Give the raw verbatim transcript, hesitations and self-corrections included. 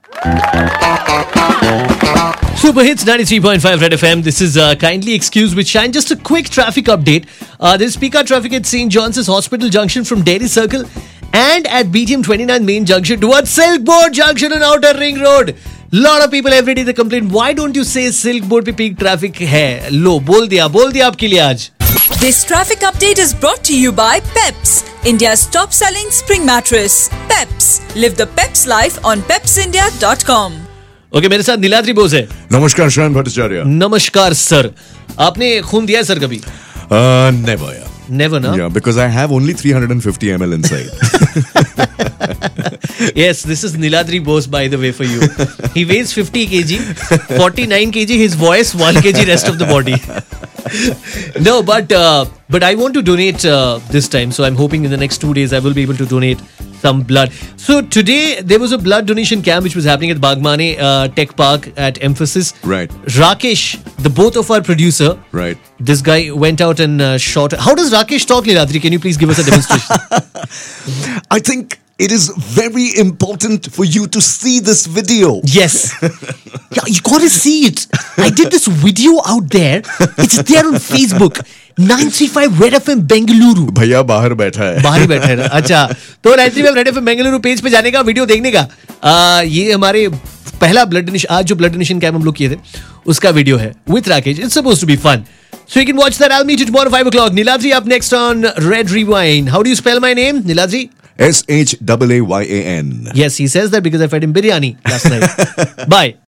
Super Hits ninety-three point five Red F M. This is uh, Kindly Excuse with Shine. Just a quick traffic update. Uh, there's peak hour traffic at Saint John's Hospital Junction from Dairy Circle and at B T M twenty-nine main junction towards Silk Board Junction and Outer Ring Road. Lot of people every day they complain, why don't you say Silk Board पे peak traffic है? लो बोल दिया बोल दिया आपके लिए आज. This traffic update is brought to you by Peps, India's top-selling spring mattress. Peps, live the Peps life on peps india dot com. Okay okay, मेरे साथ नीलाद्री बोस है. नमस्कार शायन भट्टाचार्य. नमस्कार सर. आपने खून दिया है सर कभी? नेवर यार. Never, no? Yeah, because I have only three hundred fifty milliliters inside. Yes, this is Niladri Bose, by the way, for you. He weighs fifty kilograms, forty-nine kilograms his voice, one kilogram rest of the body. No, but uh, but I want to donate uh, this time. So I'm hoping in the next two days I will be able to donate some blood. So today there was a blood donation camp which was happening at Bagmane uh, Tech Park at Emphasis. Right. Rakesh, the both of our producer. Right. This guy went out and uh, shot. How does Rakesh talk, Niladri? Can you please give us a demonstration? I think it is very important for you to see this video. Yes. Yeah, you gotta see it. I did this video out there. It's there on Facebook. nine three five Red F M Bengaluru. भैया बाहर बैठा है. बाहर ही बैठा है ना. अच्छा, तो nine three five Red F M Bengaluru page पे जाने का, वीडियो देखने का. आ, ये हमारे पहला ब्लड डोनेशन, आज जो ब्लड डोनेशन कैंप हम लोग किए थे, उसका वीडियो है with Rakesh. It's supposed to be fun. So you can watch that. I'll meet you tomorrow five o'clock. Niladri up next on Red Rewind. How do you spell my name, Niladri? S H A A Y A N. Yes, he says that because I fed him biryani last night. Bye.